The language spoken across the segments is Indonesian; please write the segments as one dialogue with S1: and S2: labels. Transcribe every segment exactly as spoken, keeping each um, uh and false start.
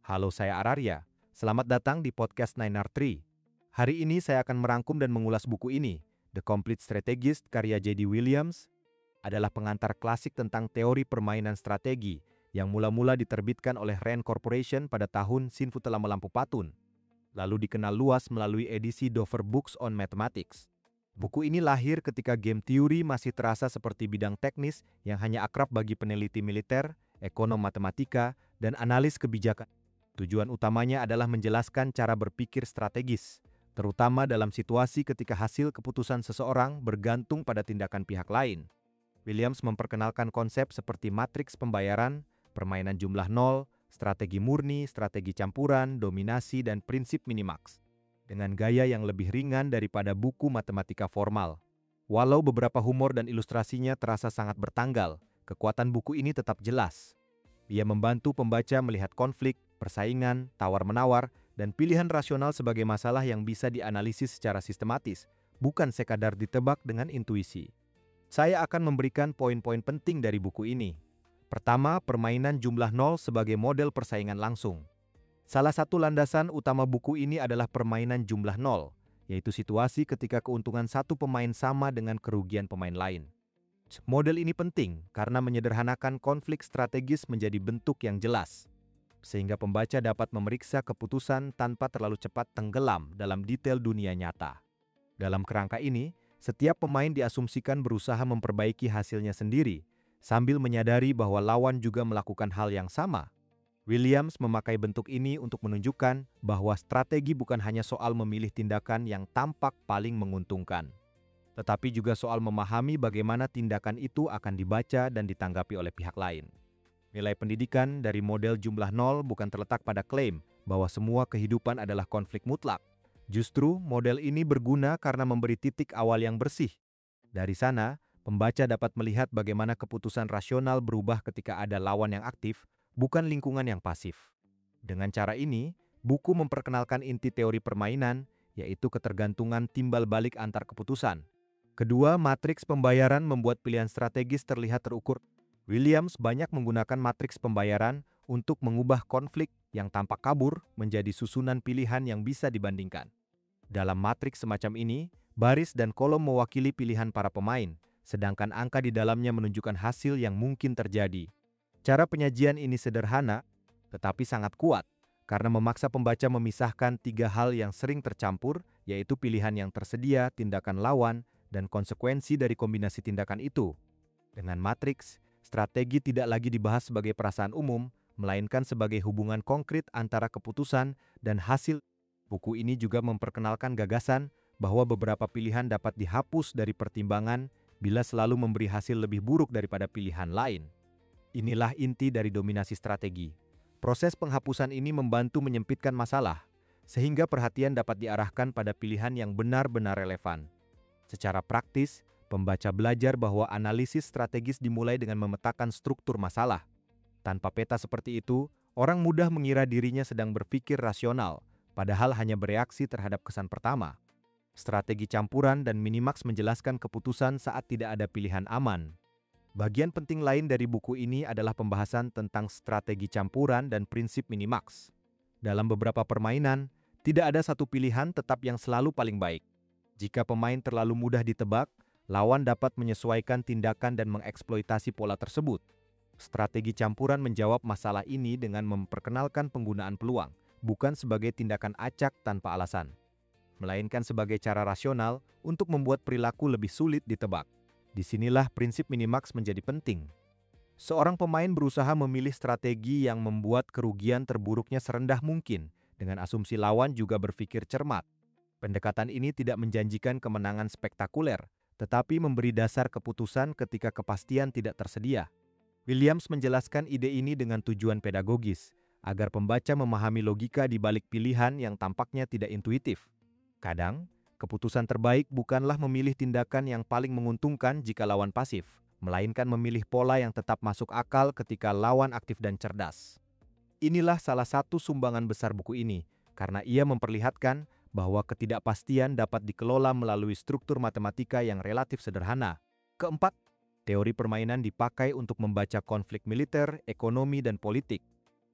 S1: Halo, saya Ararya. Selamat datang di podcast nine R tiga. Hari ini saya akan merangkum dan mengulas buku ini. The Complete Strategist karya J D Williams adalah pengantar klasik tentang teori permainan strategi yang mula-mula diterbitkan oleh Rand Corporation pada tahun Sinfu telah melampu patun, lalu dikenal luas melalui edisi Dover Books on Mathematics. Buku ini lahir ketika game teori masih terasa seperti bidang teknis yang hanya akrab bagi peneliti militer, ekonom matematika, dan analis kebijakan. Tujuan utamanya adalah menjelaskan cara berpikir strategis, terutama dalam situasi ketika hasil keputusan seseorang bergantung pada tindakan pihak lain. Williams memperkenalkan konsep seperti matriks pembayaran, permainan jumlah nol, strategi murni, strategi campuran, dominasi, dan prinsip minimax, dengan gaya yang lebih ringan daripada buku matematika formal. Walau beberapa humor dan ilustrasinya terasa sangat bertanggal, kekuatan buku ini tetap jelas. Ia membantu pembaca melihat konflik, persaingan, tawar-menawar, dan pilihan rasional sebagai masalah yang bisa dianalisis secara sistematis, bukan sekadar ditebak dengan intuisi. Saya akan memberikan poin-poin penting dari buku ini. Pertama, permainan jumlah nol sebagai model persaingan langsung. Salah satu landasan utama buku ini adalah permainan jumlah nol, yaitu situasi ketika keuntungan satu pemain sama dengan kerugian pemain lain. Model ini penting karena menyederhanakan konflik strategis menjadi bentuk yang jelas, sehingga pembaca dapat memeriksa keputusan tanpa terlalu cepat tenggelam dalam detail dunia nyata. Dalam kerangka ini, setiap pemain diasumsikan berusaha memperbaiki hasilnya sendiri, sambil menyadari bahwa lawan juga melakukan hal yang sama. Williams memakai bentuk ini untuk menunjukkan bahwa strategi bukan hanya soal memilih tindakan yang tampak paling menguntungkan, tetapi juga soal memahami bagaimana tindakan itu akan dibaca dan ditanggapi oleh pihak lain. Nilai pendidikan dari model jumlah nol bukan terletak pada klaim bahwa semua kehidupan adalah konflik mutlak. Justru, model ini berguna karena memberi titik awal yang bersih. Dari sana, pembaca dapat melihat bagaimana keputusan rasional berubah ketika ada lawan yang aktif, bukan lingkungan yang pasif. Dengan cara ini, buku memperkenalkan inti teori permainan, yaitu ketergantungan timbal balik antar keputusan. Kedua, matriks pembayaran membuat pilihan strategis terlihat terukur. Williams banyak menggunakan matriks pembayaran untuk mengubah konflik yang tampak kabur menjadi susunan pilihan yang bisa dibandingkan. Dalam matriks semacam ini, baris dan kolom mewakili pilihan para pemain, sedangkan angka di dalamnya menunjukkan hasil yang mungkin terjadi. Cara penyajian ini sederhana, tetapi sangat kuat, karena memaksa pembaca memisahkan tiga hal yang sering tercampur, yaitu pilihan yang tersedia, tindakan lawan, dan konsekuensi dari kombinasi tindakan itu. Dengan matriks, strategi tidak lagi dibahas sebagai perasaan umum, melainkan sebagai hubungan konkret antara keputusan dan hasil. Buku ini juga memperkenalkan gagasan bahwa beberapa pilihan dapat dihapus dari pertimbangan bila selalu memberi hasil lebih buruk daripada pilihan lain. Inilah inti dari dominasi strategi. Proses penghapusan ini membantu menyempitkan masalah, sehingga perhatian dapat diarahkan pada pilihan yang benar-benar relevan. Secara praktis, pembaca belajar bahwa analisis strategis dimulai dengan memetakan struktur masalah. Tanpa peta seperti itu, orang mudah mengira dirinya sedang berpikir rasional, padahal hanya bereaksi terhadap kesan pertama. Strategi campuran dan minimaks menjelaskan keputusan saat tidak ada pilihan aman. Bagian penting lain dari buku ini adalah pembahasan tentang strategi campuran dan prinsip minimaks. Dalam beberapa permainan, tidak ada satu pilihan tetap yang selalu paling baik. Jika pemain terlalu mudah ditebak, lawan dapat menyesuaikan tindakan dan mengeksploitasi pola tersebut. Strategi campuran menjawab masalah ini dengan memperkenalkan penggunaan peluang, bukan sebagai tindakan acak tanpa alasan, melainkan sebagai cara rasional untuk membuat perilaku lebih sulit ditebak. Disinilah prinsip minimaks menjadi penting. Seorang pemain berusaha memilih strategi yang membuat kerugian terburuknya serendah mungkin, dengan asumsi lawan juga berpikir cermat. Pendekatan ini tidak menjanjikan kemenangan spektakuler, tetapi memberi dasar keputusan ketika kepastian tidak tersedia. Williams menjelaskan ide ini dengan tujuan pedagogis, agar pembaca memahami logika di balik pilihan yang tampaknya tidak intuitif. Kadang, keputusan terbaik bukanlah memilih tindakan yang paling menguntungkan jika lawan pasif, melainkan memilih pola yang tetap masuk akal ketika lawan aktif dan cerdas. Inilah salah satu sumbangan besar buku ini, karena ia memperlihatkan bahwa ketidakpastian dapat dikelola melalui struktur matematika yang relatif sederhana. Keempat, teori permainan dipakai untuk membaca konflik militer, ekonomi, dan politik.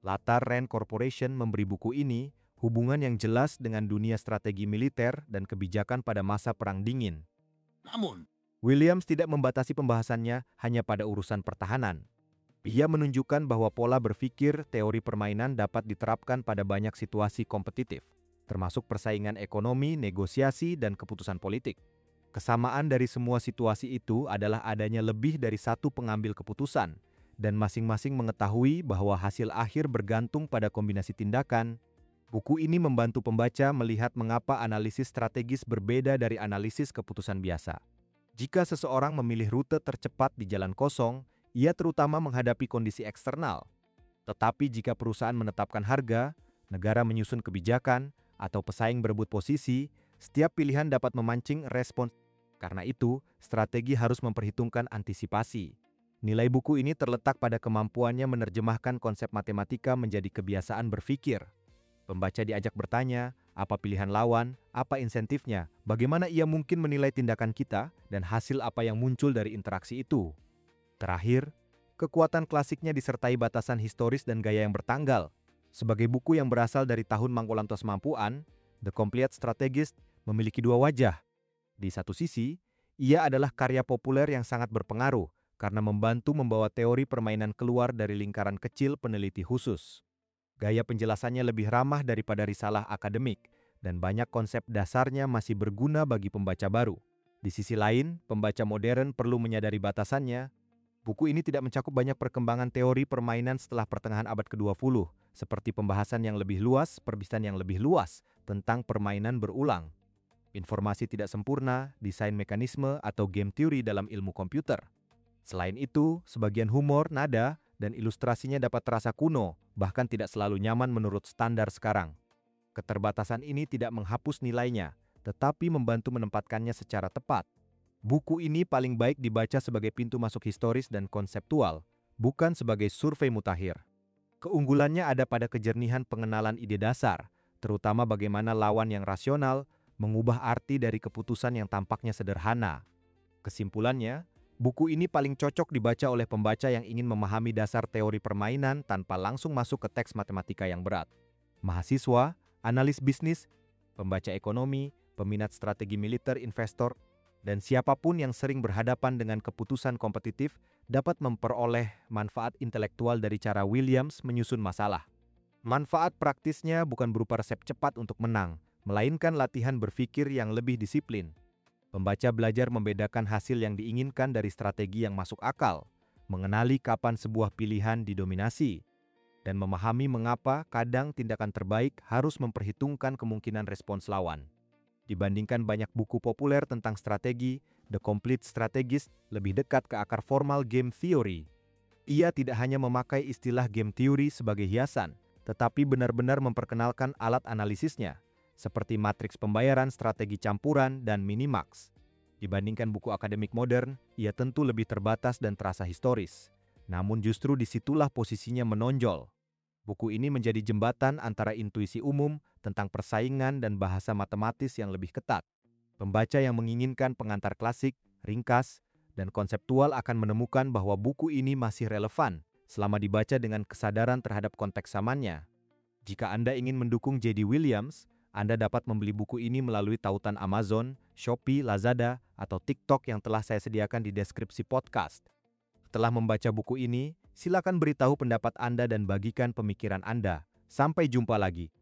S1: Latar Rand Corporation memberi buku ini hubungan yang jelas dengan dunia strategi militer dan kebijakan pada masa Perang Dingin.
S2: Namun,
S1: Williams tidak membatasi pembahasannya hanya pada urusan pertahanan. Ia menunjukkan bahwa pola berpikir teori permainan dapat diterapkan pada banyak situasi kompetitif, termasuk persaingan ekonomi, negosiasi, dan keputusan politik. Kesamaan dari semua situasi itu adalah adanya lebih dari satu pengambil keputusan, dan masing-masing mengetahui bahwa hasil akhir bergantung pada kombinasi tindakan. Buku ini membantu pembaca melihat mengapa analisis strategis berbeda dari analisis keputusan biasa. Jika seseorang memilih rute tercepat di jalan kosong, ia terutama menghadapi kondisi eksternal. Tetapi jika perusahaan menetapkan harga, negara menyusun kebijakan, atau pesaing berebut posisi, setiap pilihan dapat memancing respons. Karena itu, strategi harus memperhitungkan antisipasi. Nilai buku ini terletak pada kemampuannya menerjemahkan konsep matematika menjadi kebiasaan berpikir. Pembaca diajak bertanya, apa pilihan lawan, apa insentifnya, bagaimana ia mungkin menilai tindakan kita, dan hasil apa yang muncul dari interaksi itu. Terakhir, kekuatan klasiknya disertai batasan historis dan gaya yang bertanggal. Sebagai buku yang berasal dari tahun Mangkulantos Mampuan, The Complete Strategist memiliki dua wajah. Di satu sisi, ia adalah karya populer yang sangat berpengaruh karena membantu membawa teori permainan keluar dari lingkaran kecil peneliti khusus. Gaya penjelasannya lebih ramah daripada risalah akademik, dan banyak konsep dasarnya masih berguna bagi pembaca baru. Di sisi lain, pembaca modern perlu menyadari batasannya. Buku ini tidak mencakup banyak perkembangan teori permainan setelah pertengahan abad kedua puluh, seperti pembahasan yang lebih luas, perbisaan yang lebih luas tentang permainan berulang. Informasi tidak sempurna, desain mekanisme, atau game theory dalam ilmu komputer. Selain itu, sebagian humor, nada, dan ilustrasinya dapat terasa kuno, bahkan tidak selalu nyaman menurut standar sekarang. Keterbatasan ini tidak menghapus nilainya, tetapi membantu menempatkannya secara tepat. Buku ini paling baik dibaca sebagai pintu masuk historis dan konseptual, bukan sebagai survei mutakhir. Keunggulannya ada pada kejernihan pengenalan ide dasar, terutama bagaimana lawan yang rasional mengubah arti dari keputusan yang tampaknya sederhana. Kesimpulannya, buku ini paling cocok dibaca oleh pembaca yang ingin memahami dasar teori permainan tanpa langsung masuk ke teks matematika yang berat. Mahasiswa, analis bisnis, pembaca ekonomi, peminat strategi militer, investor, dan siapapun yang sering berhadapan dengan keputusan kompetitif dapat memperoleh manfaat intelektual dari cara Williams menyusun masalah. Manfaat praktisnya bukan berupa resep cepat untuk menang, melainkan latihan berpikir yang lebih disiplin. Pembaca belajar membedakan hasil yang diinginkan dari strategi yang masuk akal, mengenali kapan sebuah pilihan didominasi, dan memahami mengapa kadang tindakan terbaik harus memperhitungkan kemungkinan respons lawan. Dibandingkan banyak buku populer tentang strategi, The Complete Strategist lebih dekat ke akar formal game theory. Ia tidak hanya memakai istilah game theory sebagai hiasan, tetapi benar-benar memperkenalkan alat analisisnya, seperti matriks pembayaran, strategi campuran, dan minimax. Dibandingkan buku akademik modern, ia tentu lebih terbatas dan terasa historis. Namun justru disitulah posisinya menonjol. Buku ini menjadi jembatan antara intuisi umum tentang persaingan dan bahasa matematis yang lebih ketat. Pembaca yang menginginkan pengantar klasik, ringkas, dan konseptual akan menemukan bahwa buku ini masih relevan selama dibaca dengan kesadaran terhadap konteks zamannya. Jika Anda ingin mendukung J D Williams, Anda dapat membeli buku ini melalui tautan Amazon, Shopee, Lazada, atau TikTok yang telah saya sediakan di deskripsi podcast. Setelah membaca buku ini, silakan beritahu pendapat Anda dan bagikan pemikiran Anda. Sampai jumpa lagi.